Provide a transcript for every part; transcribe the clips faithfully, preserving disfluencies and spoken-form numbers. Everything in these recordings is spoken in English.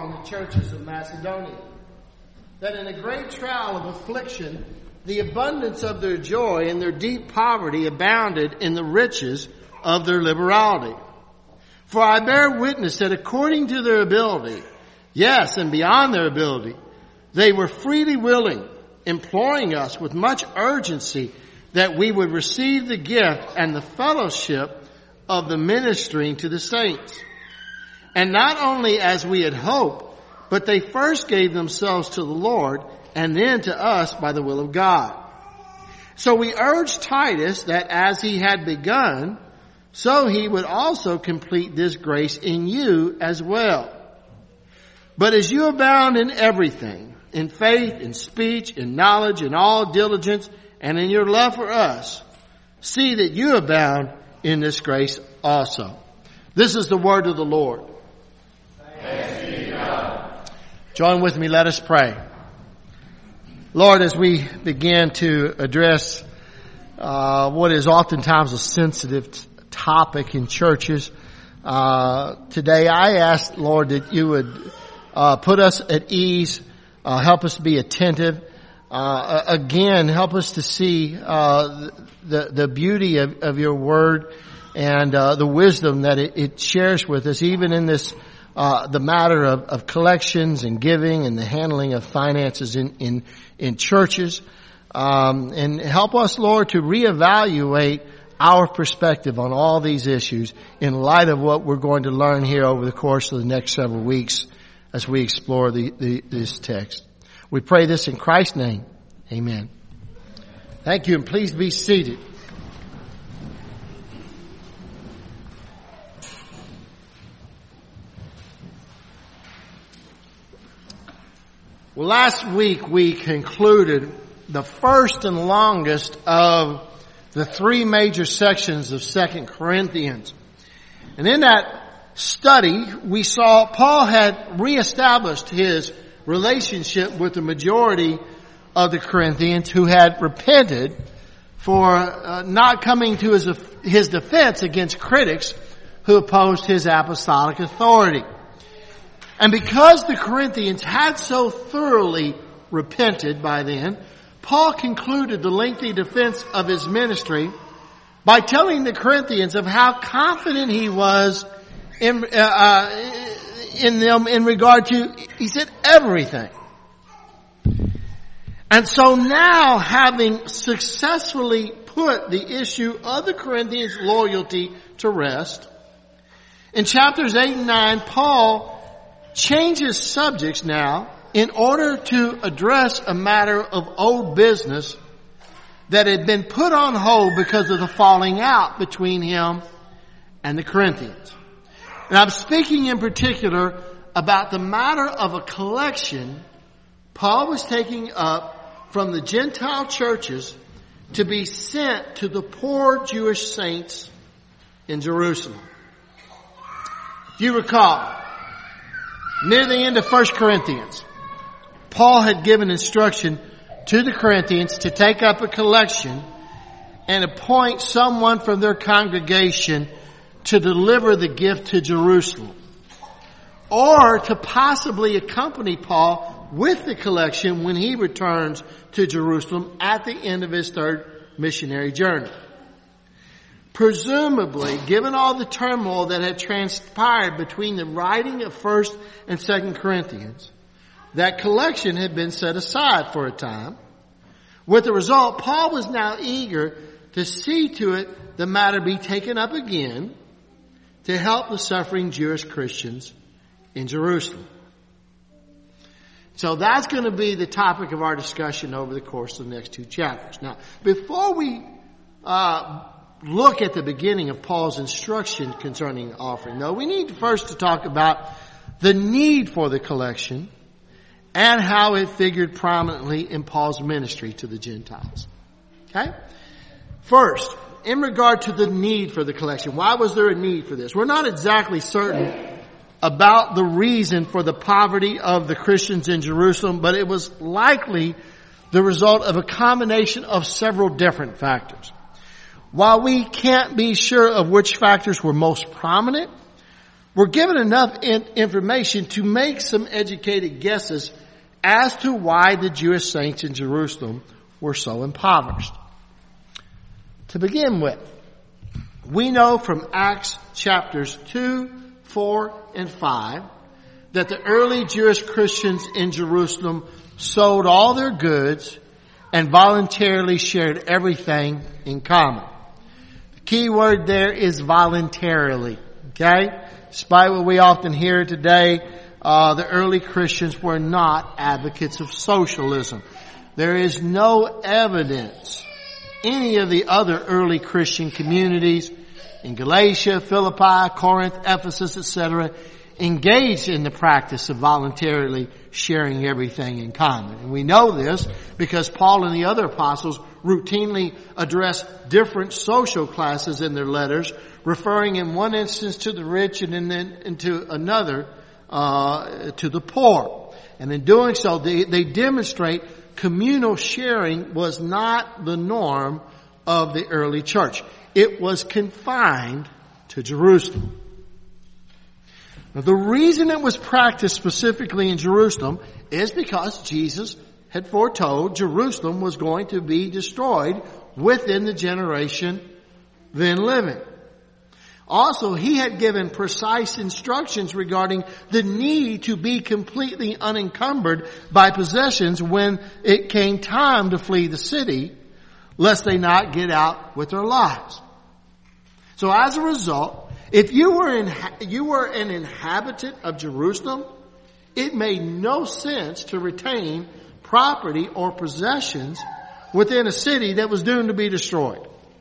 upon the churches of Macedonia, that in a great trial of affliction, the abundance of their joy and their deep poverty abounded in the riches of their liberality. For I bear witness that according to their ability, yes, and beyond their ability, they were freely willing, imploring us with much urgency that we would receive the gift and the fellowship of the ministering to the saints. And not only as we had hoped, but they first gave themselves to the Lord and then to us by the will of God. So we urged Titus that as he had begun, so he would also complete this grace in you as well. But as you abound in everything, in faith, in speech, in knowledge, in all diligence, and in your love for us, see that you abound in this grace also. This is the word of the Lord. Thanks be to God. Join with me, let us pray. Lord, as we begin to address uh, what is oftentimes a sensitive t- topic in churches, uh, today I ask, Lord, that you would uh, put us at ease, uh, help us be attentive, uh, again, help us to see uh, the, the beauty of, of your word and uh, the wisdom that it, it shares with us, even in this Uh, the matter of, of collections and giving and the handling of finances in, in, in churches. Um, and help us, Lord, to reevaluate our perspective on all these issues in light of what we're going to learn here over the course of the next several weeks as we explore the, the, this text. We pray this in Christ's name. Amen. Thank you, and please be seated. Well, last week we concluded the first and longest of the three major sections of Second Corinthians. And in that study, we saw Paul had reestablished his relationship with the majority of the Corinthians who had repented for uh, not coming to his, his defense against critics who opposed his apostolic authority. And because the Corinthians had so thoroughly repented by then, Paul concluded the lengthy defense of his ministry by telling the Corinthians of how confident he was in, uh, in them in regard to, he said, everything. And so now, having successfully put the issue of the Corinthians' loyalty to rest, in chapters eight and nine, Paul changes subjects now in order to address a matter of old business that had been put on hold because of the falling out between him and the Corinthians. And I'm speaking in particular about the matter of a collection Paul was taking up from the Gentile churches to be sent to the poor Jewish saints in Jerusalem. If you recall, near the end of First Corinthians, Paul had given instruction to the Corinthians to take up a collection and appoint someone from their congregation to deliver the gift to Jerusalem, or to possibly accompany Paul with the collection when he returns to Jerusalem at the end of his third missionary journey. Presumably, given all the turmoil that had transpired between the writing of First and Second Corinthians, that collection had been set aside for a time. With the result, Paul was now eager to see to it the matter be taken up again to help the suffering Jewish Christians in Jerusalem. So that's going to be the topic of our discussion over the course of the next two chapters. Now, before we uh look at the beginning of Paul's instruction concerning the offering, though, we need first to talk about the need for the collection and how it figured prominently in Paul's ministry to the Gentiles. Okay? First, in regard to the need for the collection, why was there a need for this? We're not exactly certain about the reason for the poverty of the Christians in Jerusalem, but it was likely the result of a combination of several different factors. While we can't be sure of which factors were most prominent, were given enough in- information to make some educated guesses as to why the Jewish saints in Jerusalem were so impoverished. To begin with, we know from Acts chapters two, four, and five that the early Jewish Christians in Jerusalem sold all their goods and voluntarily shared everything in common. The key word there is voluntarily. Okay? Despite what we often hear today, uh, the early Christians were not advocates of socialism. There is no evidence any of the other early Christian communities in Galatia, Philippi, Corinth, Ephesus, et cetera engaged in the practice of voluntarily sharing everything in common. And we know this because Paul and the other apostles routinely address different social classes in their letters, referring in one instance to the rich and then into another uh, to the poor. And in doing so, they, they demonstrate communal sharing was not the norm of the early church. It was confined to Jerusalem. Now, the reason it was practiced specifically in Jerusalem is because Jesus had foretold Jerusalem was going to be destroyed within the generation then living. Also, he had given precise instructions regarding the need to be completely unencumbered by possessions when it came time to flee the city, lest they not get out with their lives. So as a result, if you were in, you were an inhabitant of Jerusalem, it made no sense to retain property or possessions within a city that was doomed to be destroyed.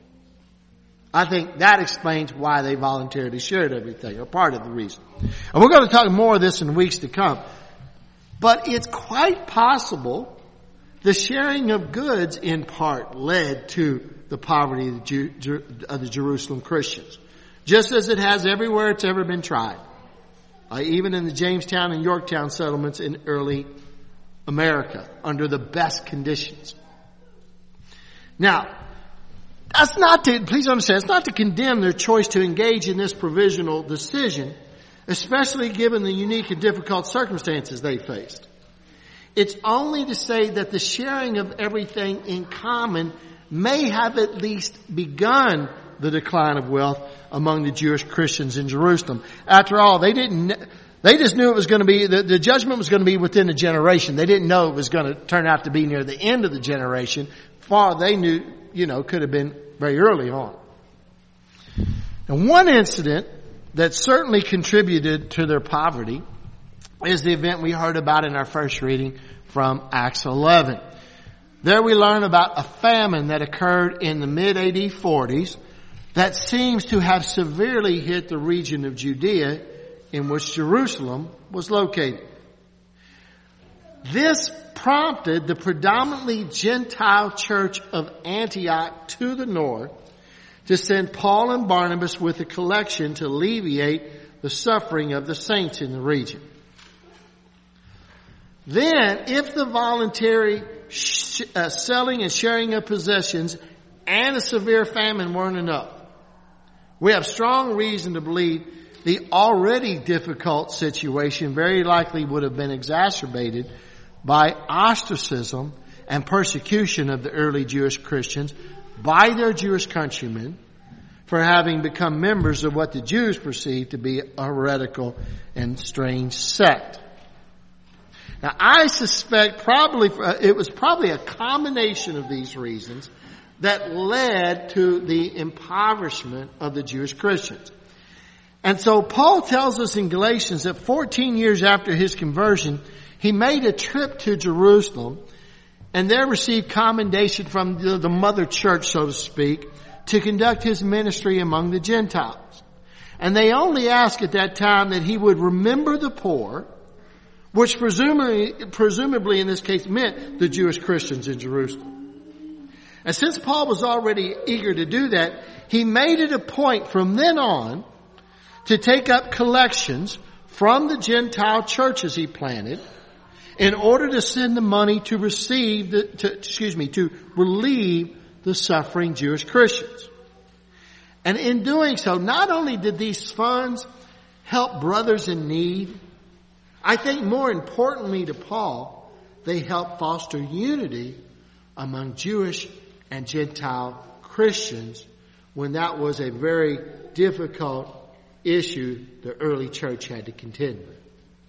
I think that explains why they voluntarily shared everything, or part of the reason. And we're going to talk more of this in weeks to come. But it's quite possible the sharing of goods in part led to the poverty of the, Jew, of the Jerusalem Christians. Just as it has everywhere it's ever been tried. Uh, even in the Jamestown and Yorktown settlements in early America, under the best conditions. Now, that's not to, please understand, it's not to condemn their choice to engage in this provisional decision, especially given the unique and difficult circumstances they faced. It's only to say that the sharing of everything in common may have at least begun the decline of wealth among the Jewish Christians in Jerusalem. After all, they didn't, they just knew it was going to be, the, the judgment was going to be within a generation. They didn't know it was going to turn out to be near the end of the generation. Far they knew, you know, could have been very early on. And one incident that certainly contributed to their poverty is the event we heard about in our first reading from Acts eleven. There we learn about a famine that occurred in the mid-A D forties that seems to have severely hit the region of Judea in which Jerusalem was located. This prompted the predominantly Gentile church of Antioch to the north to send Paul and Barnabas with a collection to alleviate the suffering of the saints in the region. Then, if the voluntary sh- uh, selling and sharing of possessions and a severe famine weren't enough, we have strong reason to believe the already difficult situation very likely would have been exacerbated by ostracism and persecution of the early Jewish Christians by their Jewish countrymen for having become members of what the Jews perceived to be a heretical and strange sect. Now, I suspect probably it was probably a combination of these reasons that led to the impoverishment of the Jewish Christians. And so Paul tells us in Galatians that fourteen years after his conversion, he made a trip to Jerusalem and there received commendation from the, the mother church, so to speak, to conduct his ministry among the Gentiles. And they only asked at that time that he would remember the poor, which presumably, presumably in this case meant the Jewish Christians in Jerusalem. And since Paul was already eager to do that, he made it a point from then on to take up collections from the Gentile churches he planted in order to send the money to receive the, to, excuse me, to relieve the suffering Jewish Christians. And in doing so, not only did these funds help brothers in need. I think more importantly to Paul, they help foster unity among Jewish and Gentile Christians when that was a very difficult issue the early church had to contend with.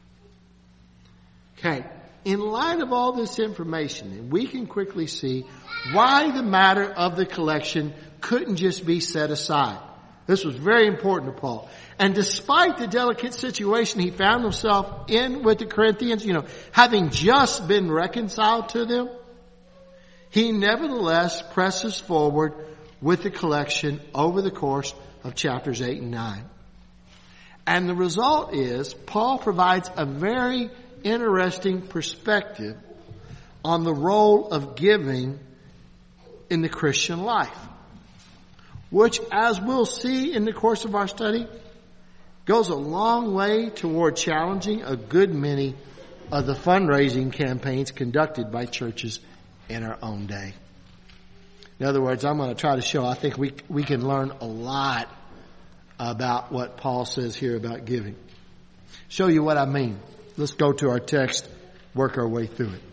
Okay, in light of all this information, we can quickly see why the matter of the collection couldn't just be set aside. This was very important to Paul. And despite the delicate situation he found himself in with the Corinthians, you know, having just been reconciled to them, he nevertheless presses forward with the collection over the course of chapters eight and nine. And the result is Paul provides a very interesting perspective on the role of giving in the Christian life, which, as we'll see in the course of our study, goes a long way toward challenging a good many of the fundraising campaigns conducted by churches in our own day. In other words, I'm going to try to show I think we we can learn a lot about what Paul says here about giving. Show you what I mean. Let's go to our text, work our way through it.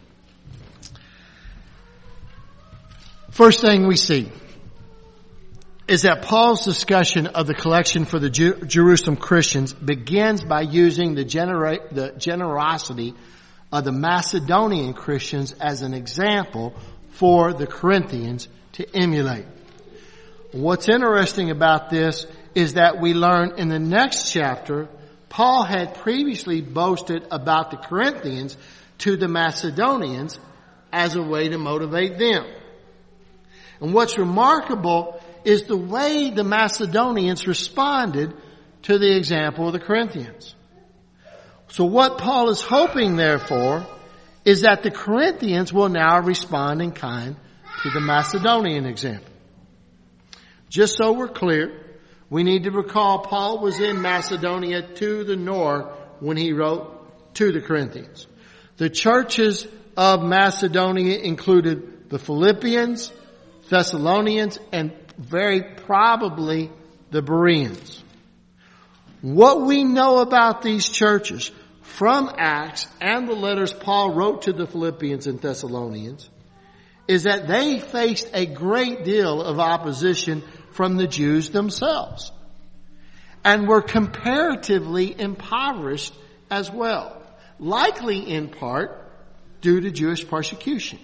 First thing we see is that Paul's discussion of the collection for the Jer- Jerusalem Christians begins by using the, genera- the generosity of the Macedonian Christians as an example for the Corinthians to emulate. What's interesting about this is that we learn in the next chapter, Paul had previously boasted about the Corinthians to the Macedonians as a way to motivate them. And what's remarkable is the way the Macedonians responded to the example of the Corinthians. So what Paul is hoping, therefore, is that the Corinthians will now respond in kind to the Macedonian example. Just so we're clear, we need to recall Paul was in Macedonia to the north when he wrote to the Corinthians. The churches of Macedonia included the Philippians, Thessalonians, and very probably the Bereans. What we know about these churches from Acts and the letters Paul wrote to the Philippians and Thessalonians is that they faced a great deal of opposition from the Jews themselves and were comparatively impoverished as well, likely in part due to Jewish persecution.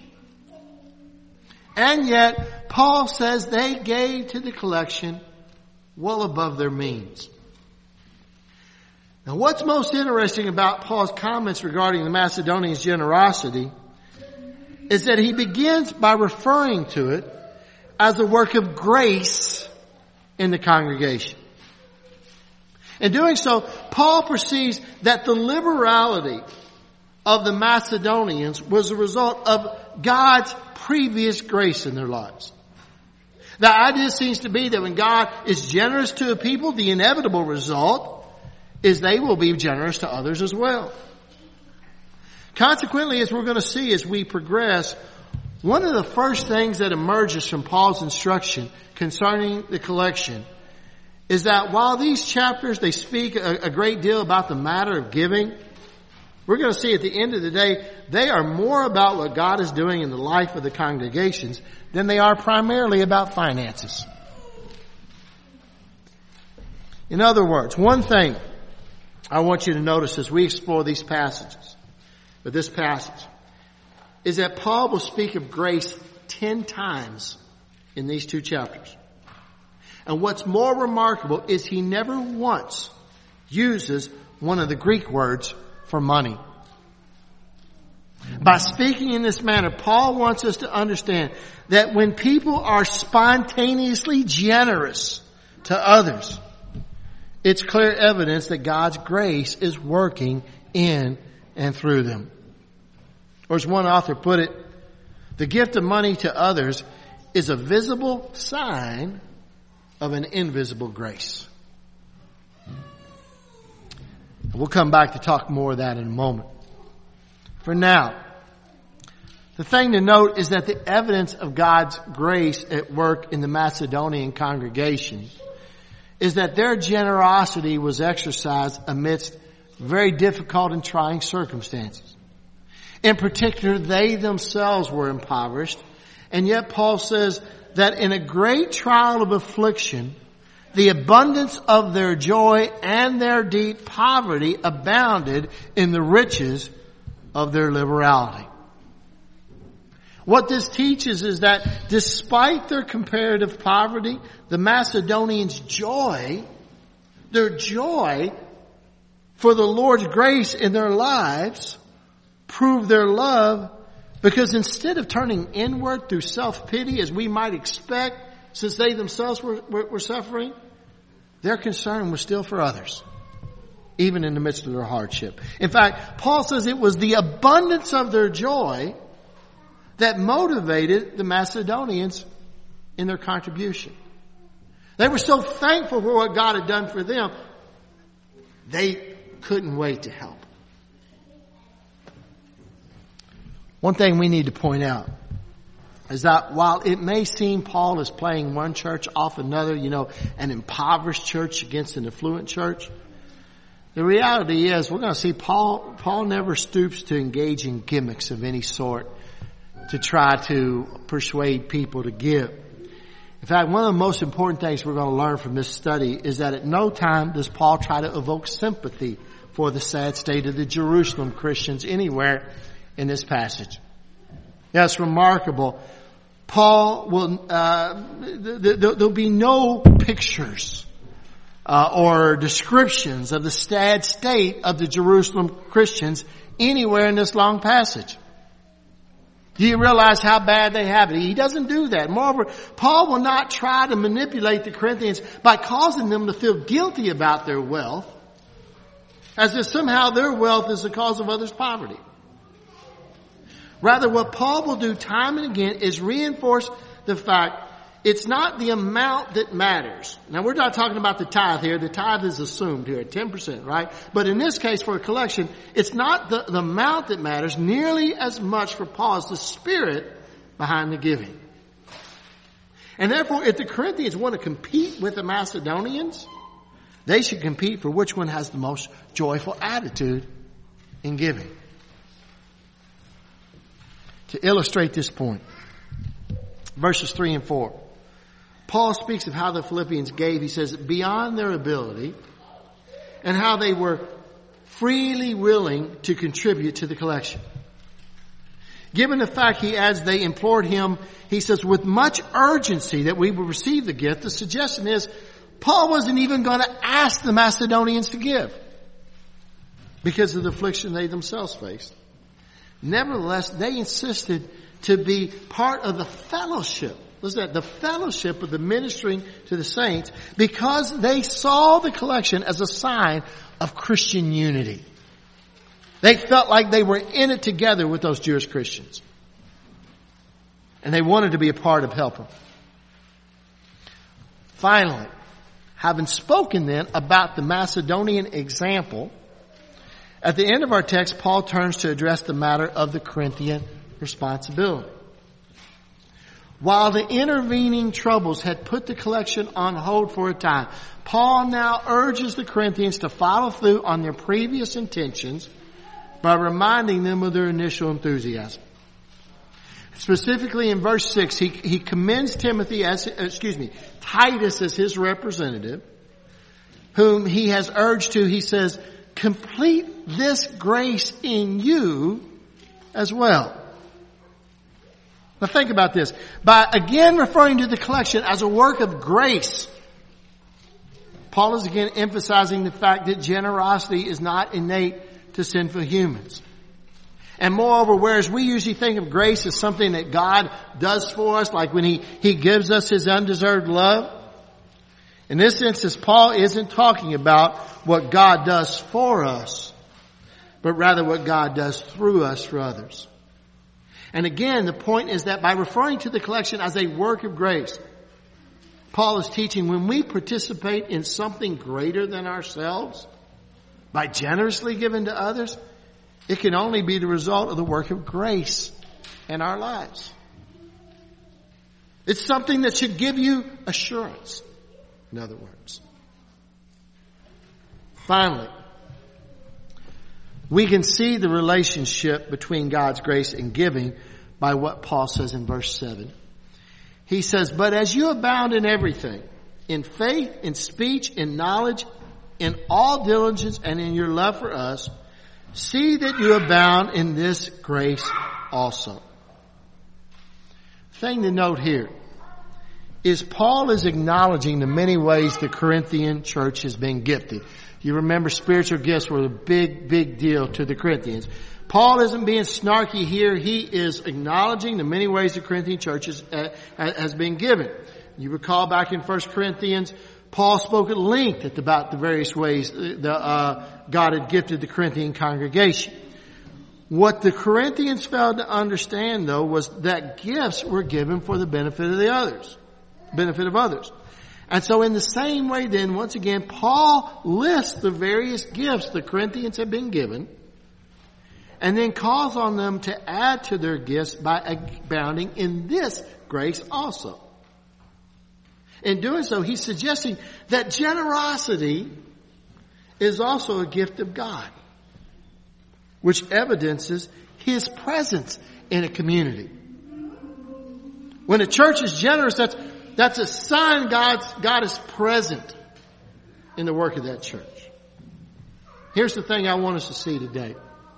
And yet, Paul says they gave to the collection well above their means. Now, what's most interesting about Paul's comments regarding the Macedonians' generosity is that he begins by referring to it as a work of grace in the congregation. In doing so, Paul perceives that the liberality of the Macedonians was a result of God's previous grace in their lives. The idea seems to be that when God is generous to a people, the inevitable result is they will be generous to others as well. Consequently, as we're going to see as we progress, one of the first things that emerges from Paul's instruction concerning the collection is that while these chapters, they speak a, a great deal about the matter of giving, we're going to see at the end of the day, they are more about what God is doing in the life of the congregations than they are primarily about finances. In other words, one thing I want you to notice as we explore these passages, or this passage, is that Paul will speak of grace ten times in these two chapters. And what's more remarkable is he never once uses one of the Greek words for money. By speaking in this manner, Paul wants us to understand that when people are spontaneously generous to others, it's clear evidence that God's grace is working in and through them. Or as one author put it, the gift of money to others is a visible sign of an invisible grace. And we'll come back to talk more of that in a moment. For now, the thing to note is that the evidence of God's grace at work in the Macedonian congregation is that their generosity was exercised amidst very difficult and trying circumstances. In particular, they themselves were impoverished, and yet Paul says that in a great trial of affliction, the abundance of their joy and their deep poverty abounded in the riches of their liberality. What this teaches is that despite their comparative poverty, the Macedonians' joy, their joy for the Lord's grace in their lives, proved their love, because instead of turning inward through self-pity as we might expect, since they themselves were, were, were suffering, their concern was still for others, even in the midst of their hardship. In fact, Paul says it was the abundance of their joy that motivated the Macedonians in their contribution. They were so thankful for what God had done for them, they couldn't wait to help. One thing we need to point out is that while it may seem Paul is playing one church off another, you know, an impoverished church against an affluent church, the reality is we're going to see Paul, Paul never stoops to engage in gimmicks of any sort to try to persuade people to give. In fact, one of the most important things we're going to learn from this study is that at no time does Paul try to evoke sympathy for the sad state of the Jerusalem Christians anywhere in this passage. Yeah, it's remarkable. Paul will, uh, th- th- there'll be no pictures uh, or descriptions of the sad state of the Jerusalem Christians anywhere in this long passage. Do you realize how bad they have it? He doesn't do that. Moreover, Paul will not try to manipulate the Corinthians by causing them to feel guilty about their wealth, as if somehow their wealth is the cause of others' poverty. Rather, what Paul will do time and again is reinforce the fact it's not the amount that matters. Now, we're not talking about the tithe here. The tithe is assumed here at ten percent, right? But in this case, for a collection, it's not the, the amount that matters nearly as much for Paul as the spirit behind the giving. And therefore, if the Corinthians want to compete with the Macedonians, they should compete for which one has the most joyful attitude in giving. To illustrate this point, verses three and four. Paul speaks of how the Philippians gave, he says, beyond their ability, and how they were freely willing to contribute to the collection. Given the fact, he adds, they implored him, he says, with much urgency that we would receive the gift, the suggestion is Paul wasn't even going to ask the Macedonians to give because of the affliction they themselves faced. Nevertheless, they insisted to be part of the fellowship. Listen to that, the fellowship of the ministering to the saints, because they saw the collection as a sign of Christian unity. They felt like they were in it together with those Jewish Christians. And they wanted to be a part of helping. Finally, having spoken then about the Macedonian example, at the end of our text, Paul turns to address the matter of the Corinthian responsibility. While the intervening troubles had put the collection on hold for a time, Paul now urges the Corinthians to follow through on their previous intentions by reminding them of their initial enthusiasm. Specifically in verse six, he, he commends Timothy as, excuse me, Titus as his representative, whom he has urged to, he says, complete this grace in you as well. Now think about this. By again referring to the collection as a work of grace, Paul is again emphasizing the fact that generosity is not innate to sinful humans. And moreover, whereas we usually think of grace as something that God does for us, like when He, He gives us His undeserved love, in this instance, Paul isn't talking about what God does for us, but rather what God does through us for others. And again, the point is that by referring to the collection as a work of grace, Paul is teaching when we participate in something greater than ourselves, by generously giving to others, it can only be the result of the work of grace in our lives. It's something that should give you assurance, in other words. Finally, we can see the relationship between God's grace and giving by what Paul says in verse seven. He says, but as you abound in everything, in faith, in speech, in knowledge, in all diligence, and in your love for us, see that you abound in this grace also. Thing to note here is Paul is acknowledging the many ways the Corinthian church has been gifted. You remember spiritual gifts were a big, big deal to the Corinthians. Paul isn't being snarky here. He is acknowledging the many ways the Corinthian church has, uh, has been given. You recall back in First Corinthians, Paul spoke at length about the various ways the, uh, God had gifted the Corinthian congregation. What the Corinthians failed to understand, though, was that gifts were given for the benefit of the others, benefit of others. And so in the same way then, once again, Paul lists the various gifts the Corinthians have been given and then calls on them to add to their gifts by abounding in this grace also. In doing so, he's suggesting that generosity is also a gift of God, which evidences His presence in a community. When a church is generous, that's That's a sign God's, God is present in the work of that church. Here's the thing I want us to see today.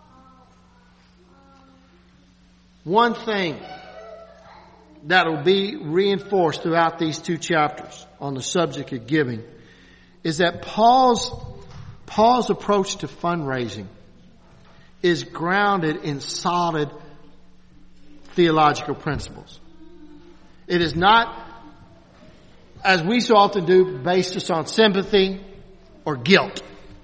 One thing that will be reinforced throughout these two chapters on the subject of giving is that Paul's, Paul's approach to fundraising is grounded in solid theological principles. It is not, as we so often do, based just on sympathy or guilt.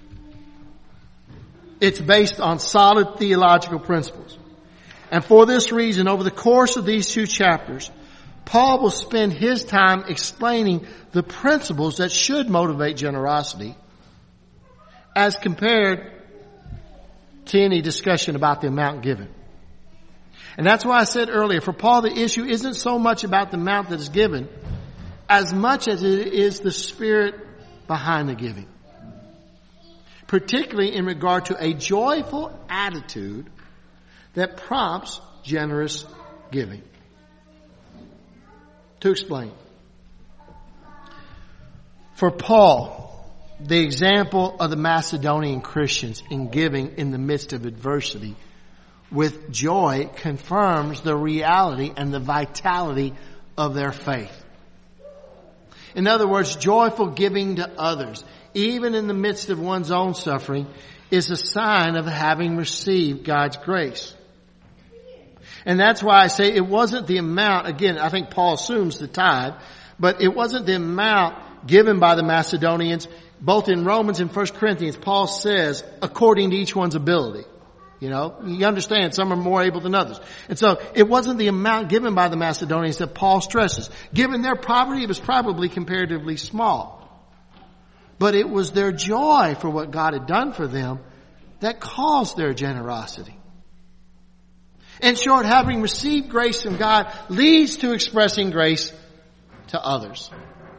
It's based on solid theological principles. And for this reason, over the course of these two chapters, Paul will spend his time explaining the principles that should motivate generosity as compared to any discussion about the amount given. And that's why I said earlier, for Paul, the issue isn't so much about the amount that is given as much as it is the spirit behind the giving. Particularly in regard to a joyful attitude that prompts generous giving. To explain. For Paul, the example of the Macedonian Christians in giving in the midst of adversity with joy confirms the reality and the vitality of their faith. In other words, joyful giving to others, even in the midst of one's own suffering, is a sign of having received God's grace. And that's why I say it wasn't the amount, again, I think Paul assumes the tithe, but it wasn't the amount given by the Macedonians. Both in Romans and First Corinthians, Paul says, according to each one's ability. You know, you understand some are more able than others. And so it wasn't the amount given by the Macedonians that Paul stresses. Given their poverty, it was probably comparatively small. But it was their joy for what God had done for them that caused their generosity. In short, having received grace from God leads to expressing grace to others.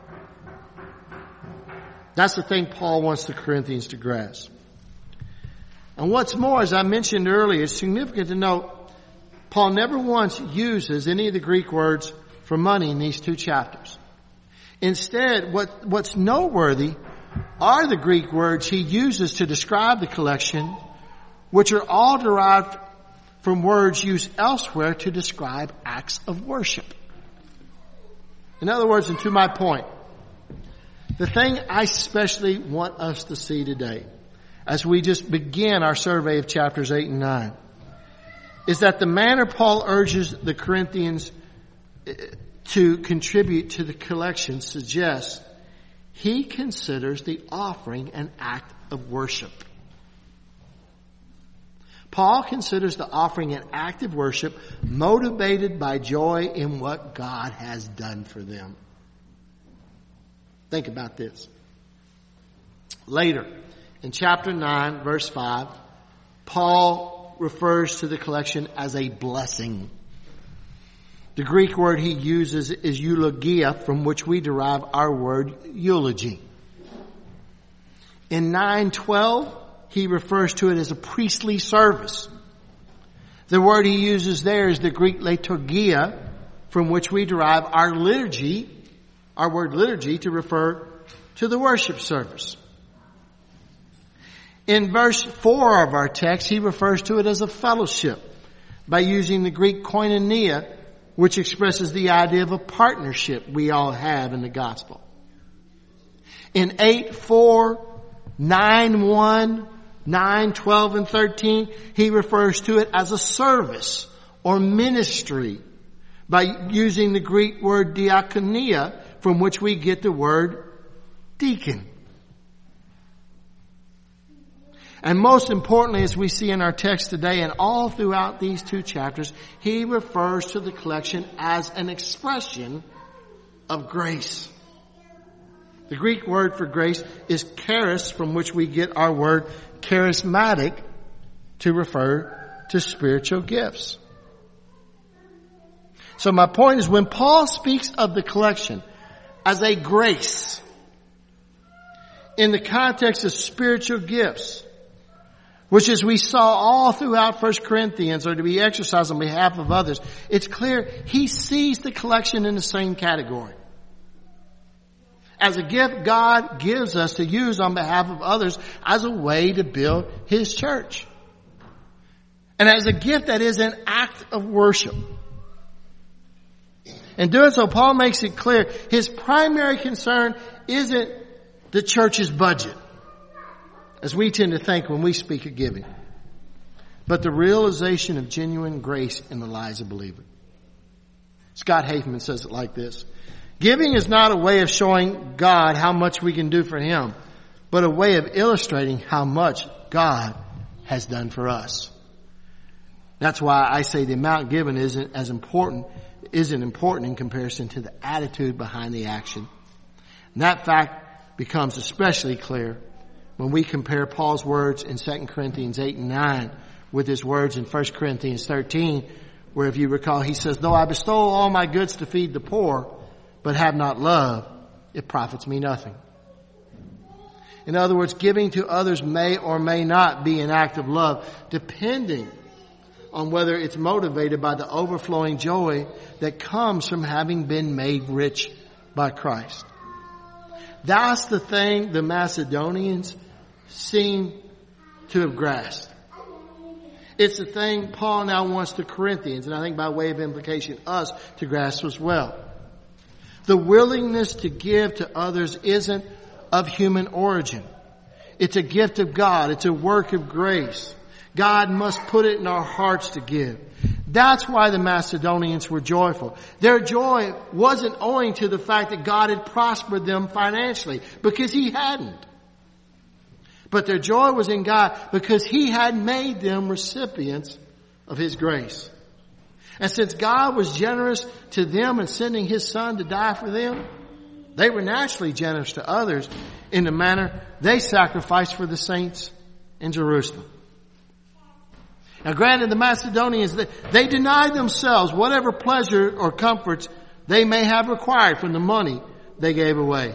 That's the thing Paul wants the Corinthians to grasp. And what's more, as I mentioned earlier, it's significant to note, Paul never once uses any of the Greek words for money in these two chapters. Instead, what, what's noteworthy are the Greek words he uses to describe the collection, which are all derived from words used elsewhere to describe acts of worship. In other words, and to my point, the thing I especially want us to see today, as we just begin our survey of chapters eight and nine, is that the manner Paul urges the Corinthians to contribute to the collection suggests he considers the offering an act of worship. Paul considers the offering an act of worship motivated by joy in what God has done for them. Think about this. Later, in chapter nine, verse five, Paul refers to the collection as a blessing. The Greek word he uses is eulogia, from which we derive our word eulogy. In nine twelve, he refers to it as a priestly service. The word he uses there is the Greek liturgia, from which we derive our liturgy, our word liturgy, to refer to the worship service. In verse four of our text, he refers to it as a fellowship by using the Greek koinonia, which expresses the idea of a partnership we all have in the gospel. In eight four, nine one, nine twelve, and thirteen, he refers to it as a service or ministry by using the Greek word diakonia, from which we get the word deacon. And most importantly, as we see in our text today and all throughout these two chapters, he refers to the collection as an expression of grace. The Greek word for grace is charis, from which we get our word charismatic, to refer to spiritual gifts. So my point is, when Paul speaks of the collection as a grace in the context of spiritual gifts, which as we saw all throughout First Corinthians are to be exercised on behalf of others, it's clear he sees the collection in the same category. As a gift God gives us to use on behalf of others as a way to build His church. And as a gift that is an act of worship. In doing so, Paul makes it clear his primary concern isn't the church's budget, as we tend to think when we speak of giving, but the realization of genuine grace in the lives of believers. Scott Haveman says it like this: giving is not a way of showing God how much we can do for Him, but a way of illustrating how much God has done for us. That's why I say the amount given isn't as important, isn't important in comparison to the attitude behind the action. And that fact becomes especially clear when we compare Paul's words in Second Corinthians eight and nine with his words in First Corinthians thirteen, where, if you recall, he says, though I bestow all my goods to feed the poor, but have not love, it profits me nothing. In other words, giving to others may or may not be an act of love, depending on whether it's motivated by the overflowing joy that comes from having been made rich by Christ. That's the thing the Macedonians seem to have grasped. It's the thing Paul now wants the Corinthians, and I think by way of implication us, to grasp as well. The willingness to give to others isn't of human origin. It's a gift of God. It's a work of grace. God must put it in our hearts to give. That's why the Macedonians were joyful. Their joy wasn't owing to the fact that God had prospered them financially, because He hadn't. But their joy was in God because He had made them recipients of His grace. And since God was generous to them in sending His Son to die for them, they were naturally generous to others in the manner they sacrificed for the saints in Jerusalem. Now granted, the Macedonians, they denied themselves whatever pleasure or comforts they may have required from the money they gave away.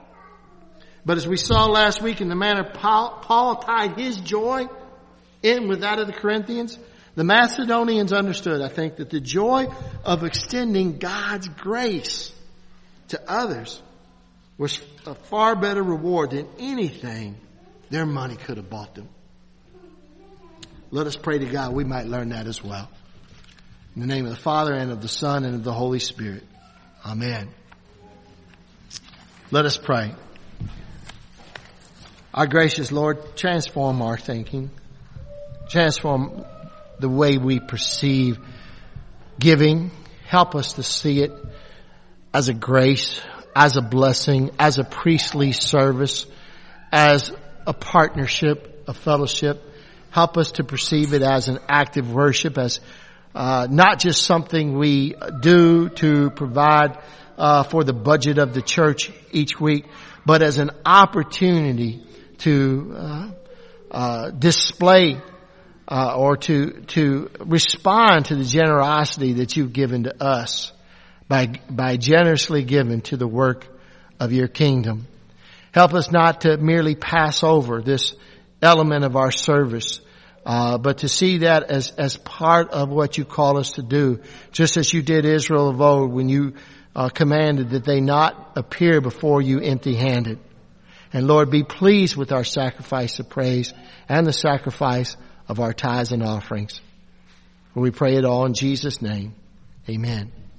But as we saw last week in the manner Paul, Paul tied his joy in with that of the Corinthians, the Macedonians understood, I think, that the joy of extending God's grace to others was a far better reward than anything their money could have bought them. Let us pray to God we might learn that as well. In the name of the Father, and of the Son, and of the Holy Spirit. Amen. Let us pray. Our gracious Lord, transform our thinking. Transform the way we perceive giving. Help us to see it as a grace, as a blessing, as a priestly service, as a partnership, a fellowship. Help us to perceive it as an act of worship, as uh, not just something we do to provide uh, for the budget of the church each week, but as an opportunity to uh, uh, display uh, or to to respond to the generosity that you've given to us by by generously giving to the work of your kingdom. Help us not to merely pass over this element of our service, uh, but to see that as, as part of what you call us to do, just as you did Israel of old when you uh, commanded that they not appear before you empty-handed. And Lord, be pleased with our sacrifice of praise and the sacrifice of our tithes and offerings. For we pray it all in Jesus' name. Amen.